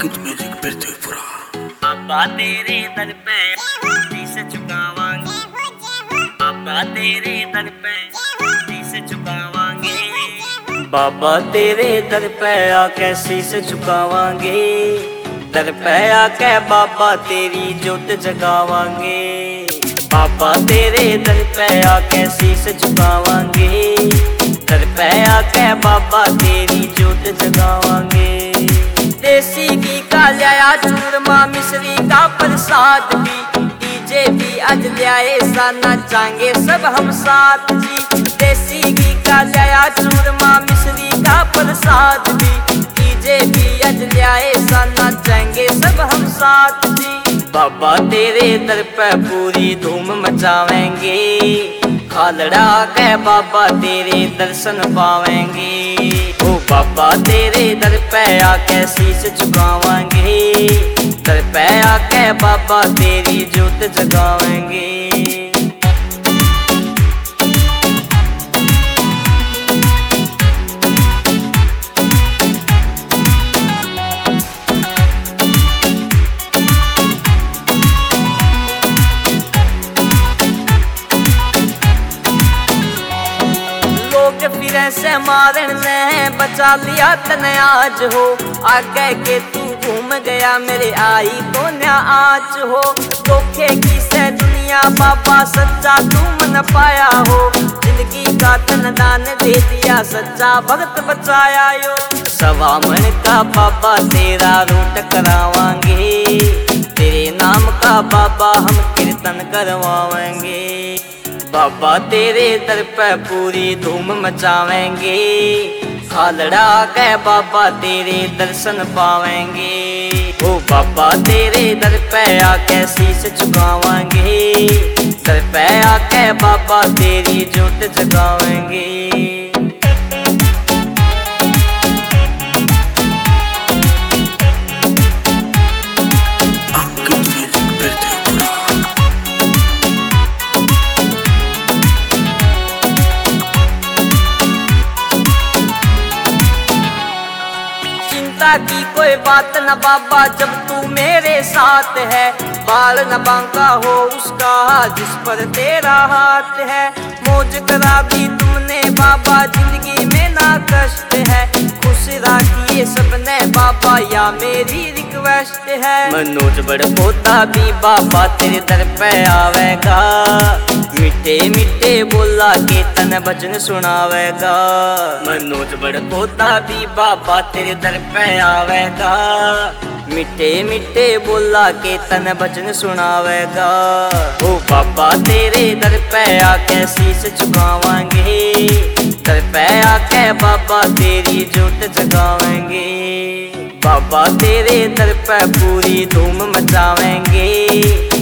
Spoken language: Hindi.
अंकित म्यूजिक त्रिपुरा। बाबा तेरे दर पे शीश झुकावांगे, बाबा तेरे दर पे शीश झुकावांगे, बाबा तेरे दर पे आके शीश झुकावांगे, दर पे आके बाबा तेरी जोत जगावांगे। बाबा तेरे दर पे आके शीश झुकावांगे, दर पे आके बाबा तेरी जोत जगावांगे। देसी घी का लिया चूरमा, मिश्री का प्रसाद भी, डीजे भी आज लियाए सा नाचांगे सब हम साथ जी। देसी घी का लिया चूरमा, मिश्री का प्रसाद भी, डीजे भी आज लियाए सा नाचांगे सब हम साथ जी। बाबा तेरे दर पे पूरी धूम मचावेंगे, खालड़ा के बाबा तेरे दर्शन पावेंगे। ओ बाबा तेरे दर पे आके शीश झुकावांगे, दर पे आके बाबा तेरी जोत जगावेंगे। फिर से मारन ने बचा लिया तने आज हो, आगे के तू घूम गया मेरे आई तो न्या आज हो। धोखे की से दुनिया बाबा सच्चा तू मन पाया हो, जिंदगी का तन दान दे दिया सच्चा भक्त बचाया यो। सवा मन का बाबा तेरा रूट करावांगे, तेरे नाम का बाबा हम कीर्तन करवाएंगे। बाबा तेरे दर पे पूरी धूम मचावेंगे, खालड़ा के बाबा तेरे दर्शन पावेंगे। ओ बाबा तेरे दर पे आके शीश झुकावांगे, दर पे आके बाबा तेरी जोत जगावेंगे। की कोई बात न बाबा जब तू मेरे साथ है, बाल न बांका हो उसका जिस पर तेरा हाथ है। मौज करा दी तुमने बाबा जिंदगी में ना कष्ट है, खुश रखिए सबने बाबा या मेरी रिक्वेस्ट है। मनोज बड़ पोता भी बाबा तेरे दर पे आवेगा, मिठे मिठे बोला के तन भजन सुनावेगा। मनोज बड़ पोता भी बाबा तेरे दर पे आवेगा, मिठे मिठे बोला के तन भजन सुनावेगा। ओ बाबा तेरे दर पे आके शीश झुकावांगे, दर पे आके बाबा तेरी जोत जगावेंगे। बाबा तेरे दर पे पूरी धूम मचावेंगे,